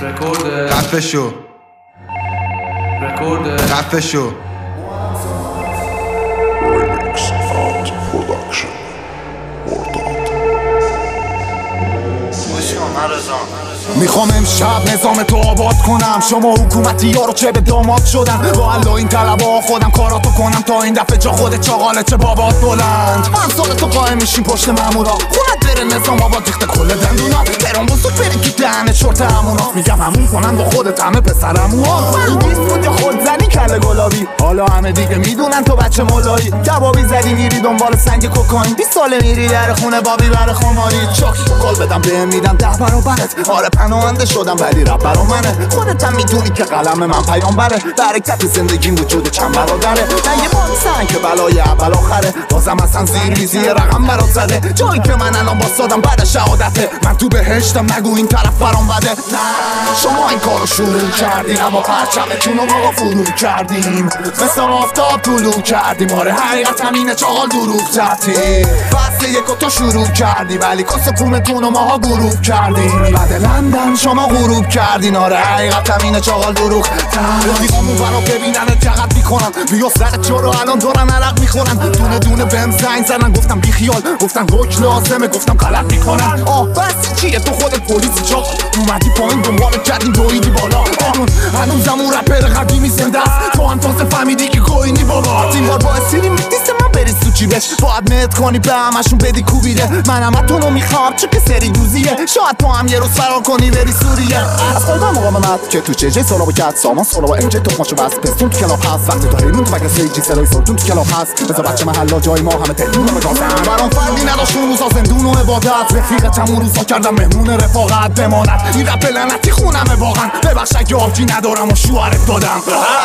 خفه شو خفه شو میخوام امشب نظام تو آباد کنم. شما حکومتی ها رو چه به داماد شدن. با الله این طلبا خودم کاراتو کنم تا این دفعه جا خودت چاقاله چه بابات بلند. من سال تو قایم میشیم پشت مامورا. خونت بره نظام آباد ریخته کل دندونا. تهران بزرگ بری که دهنه چرت همونا. میگم همون کنن با خودت همه پسرموها. من 20 بود خود زنی کله گلابی. حالا همه دیگه میدونن تو بچه مولایی. دبابی زدی میری دنبال سنگ کوکائین. 20 ساله میری در خونه بابی بر خماری. چاکی کل بدم بهم میدم 10 برابرت. آره پناهنده شدم ولی رپ برا منه. خودت هم میدونی که قلم من پیامبره. برکت زندگیم وجود چند برادره. نه یه بانسن که بلای اول آخره. بازم اصلا زیر میزی رقم برات زده. جایی که من الان باستادم بعد شهادته. من تو بهشتم نگو این طرف برام بده. نه شما این کارو شروع کردین اما پرچمتون رو ما فرو کردیم. مثل آفتاب طلوع کردیم. آره حقیقت همینه چاقال دروغ زدی. فصل یکو تو شروع کردی ولی کس پومتون رو ماها گروه کردیم. بعد لندن شما غروب کردین. آره حقیقت همینه چاقال دروغ رفیقامون برا ببینن جغت میکنن. بیا سر چرا الان دارن عرق میخورن. دونه دونه بهم زنگ زدن گفتم بی خیال. گفتن حکم لازمه گفتم غلط میکنن. بس چیه تو خودت پلیسی چاق اومدی پایین دنبالت کردیم دویدی بالا. هنوزمون رپر قدیمی زنده است. تو هم تازه فهمیدی که گوینی بابا. این بار باعث سیریم دیست من بری سوچی بش. باید مهد کنی به همشون بدی کوبیده. من همه تونو میخوام چه که سری دوزیه. شاید تو هم یه روز فرار کنی بری سوریه. از قلبم مقاومت که تو چه سالابو کرد سامان سالابا امجه تخماشو بس. پستون تو کلاب هست وقتی تو حیرون تو مگه سیجی سلای سلطون تو کلاب هست. بذار بچه محلا جای ما همه تهرون رو بگازن. برام فردی نداشت اون روزا زندون و عبادت. رفیقت همون روزا کردم مهمون رفاقت بماند. این رپ لعنتی خونمه واقعا. ببخش اگه آبجی ندارم و شوهرت دادم.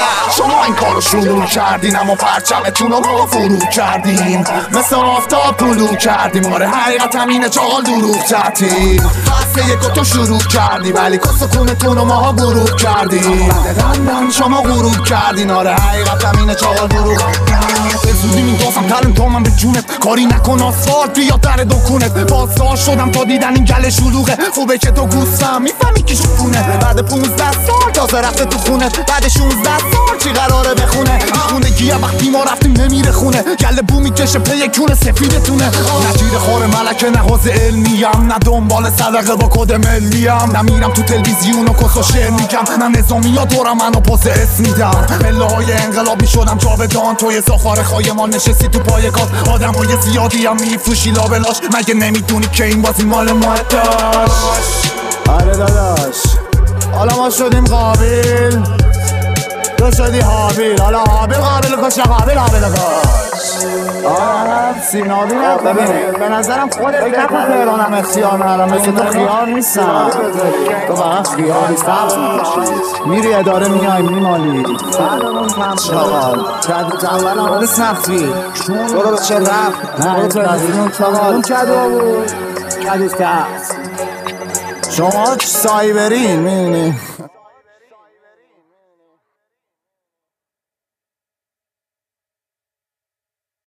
شما این کارو شروع کردین اما پرچمتون رو ما فرو کردیم. مثل آفتاب طلوع کردیم. آره حقیقت همینه چاقال دروغ زدی. فصل یکو تو شروع کردی ولی کس کونتون رو ماها گروه کردیم. بعد لندن شما غروب کردین. آره حقیقت همینه چاقال دروغ. به زودی میدازم تلم تا من به جونت. کاری نکن آسفالت بیا در دکونت. بازدار شدم تا دیدن این گل شلوغه. خوبه که تو گوستم میفهمی کی شکونه. بعد 15 سال تازه رفته تو خونت. بعد 16 سال چی قراره بخونه. خونگیه وقتی ما رفتیم نمیره خونه. گل بو میکشه پی کونه سفیدتونه. نه تیر خور ملکه نه حوزه علمیم. نه دنبال صدقه با کد ملیم. نمیرم تو تلویزیون و کس و شعر میگم. نه نظامی ها دورم منو پاس اسم میدم. پله های انقلاب میشدم جاودان. توی زاخار خای ما نشستی تو پای گاز. آدم های زیادی هم میفروشی لابلاش. مگه نمیدونی که این بازی مال ما داشت. آره داداش حالا ما شدیم قابل. تو شدی حابیل. حالا حابیل قابل کش قابل حابیل کش. سینابی نه ببینه به نظرم خودت فکر نکن تهرانم اختیار ندارم. مثل تو خیار نیستم. تو فقط خیار نیست. میری اداره میای میمالی چاقال اول آمده سختی. برو به چه رفت برو تلویزیون چاقال کدو بود کدوست که هست. شما سایبرین میدونی